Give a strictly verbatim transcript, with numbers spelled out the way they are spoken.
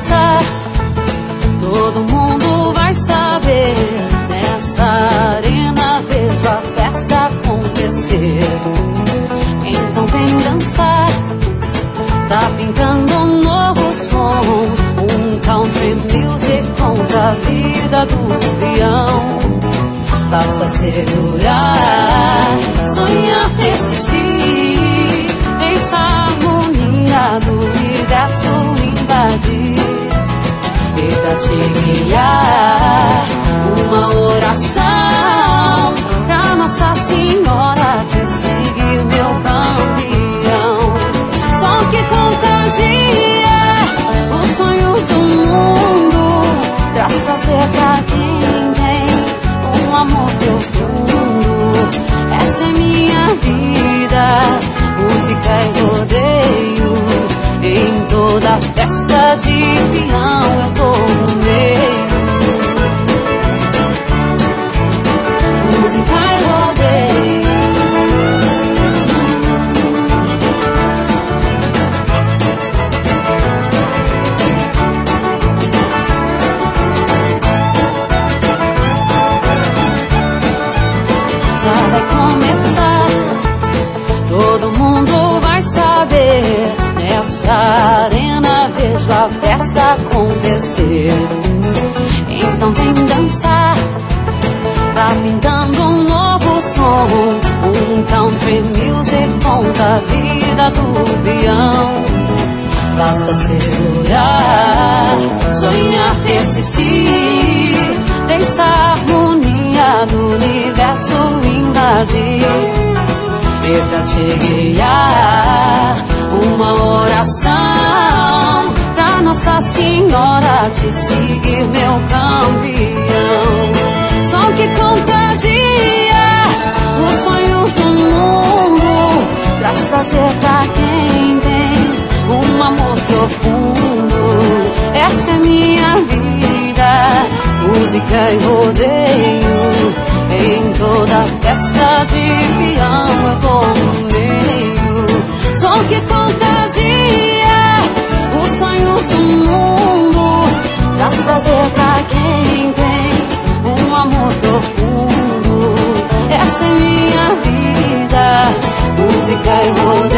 começar, todo mundo vai saber. Nessa arena vejo a festa acontecer. Então vem dançar, tá pintando um novo som. Um country music conta a vida do peão. Basta segurar, sonhar, persistir. Deixa a harmonia do universo invadir. E pra te guiar, uma oração pra Nossa Senhora te seguir, meu campeão. Som que contagia os sonhos do mundo, traz prazer pra quem tem um amor profundo. Essa é minha vida, música e rodeio. Em toda festa de peão eu tô no meio. Música e rodeio. Já vai começar, todo mundo vai saber. Nessa arena vejo a festa acontecer. Então vem dançar, tá pintando um novo som. Um country music conta a vida do peão. Basta segurar, sonhar, persistir. Deixa a harmonia do universo invadir. E pra te guiar, uma oração pra Nossa Senhora te seguir, meu campeão. Som que contagia os sonhos do mundo, traz prazer pra quem tem um amor profundo. Essa é minha vida, música e rodeio. Em toda festa de peão eu tô no meio. Som que contagia os sonhos do mundo, traz prazer pra quem tem um amor profundo. Essa é minha vida, música e rodeio.